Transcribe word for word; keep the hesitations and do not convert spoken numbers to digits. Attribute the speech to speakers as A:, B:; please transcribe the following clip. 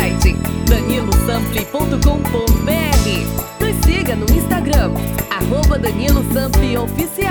A: site danilo sampli ponto com ponto br. Nos siga no Instagram, arroba Danilo Sampli Oficial.